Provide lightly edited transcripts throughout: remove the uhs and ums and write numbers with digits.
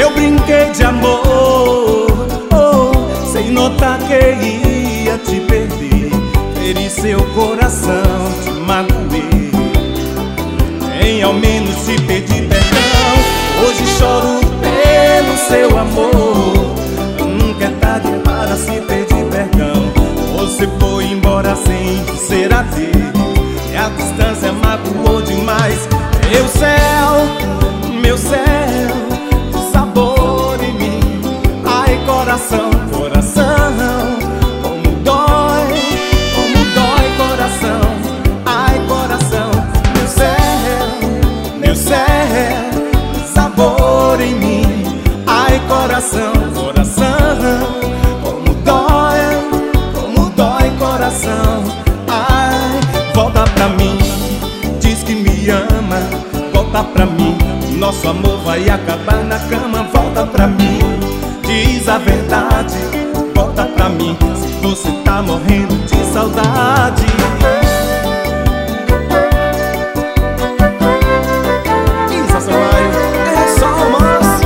Eu brinquei de amor, sem notar que ia te perder. Feri seu coração, te magoei, nem ao menos te pedi perdão. Hoje choro pelo seu amor. Nunca é tarde para se pedir perdão. Você foi embora sem dizer adeus, e a distância magoou demais. Meu céu, sabor em mim. Ai, coração, coração, como dói, coração. Ai, coração, meu céu, sabor em mim. Ai, coração, coração, como dói, coração. Ai, volta pra mim, diz que me ama. Volta pra mim, nosso amor vai acabar na cama. Volta pra mim, diz a verdade. Volta pra mim, se você tá morrendo de saudade. Isa Sampaio, é só romance.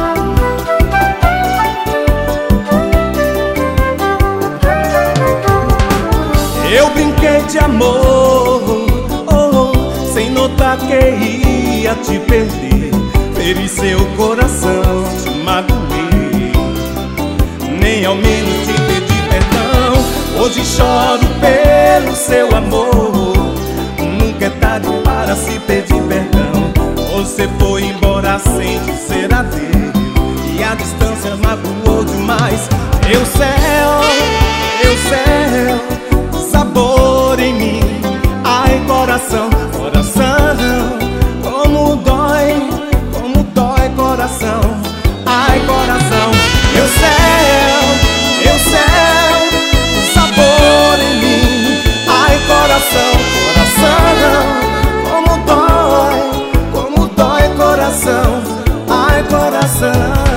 Eu brinquei de amor, sem notar que ia te perder. Feri seu coração, te magoei, nem ao menos te pedi perdão. Hoje choro pelo seu amor. Nunca é tarde para se pedir perdão. Você foi embora sem dizer adeus, e a distância magoou demais. Meu céu, sabor em mim. Ai, coração, coração, como dói, coração. Ai, coração, meu céu, sabor em mim. Ai, coração, coração, como dói, coração. Ai, coração.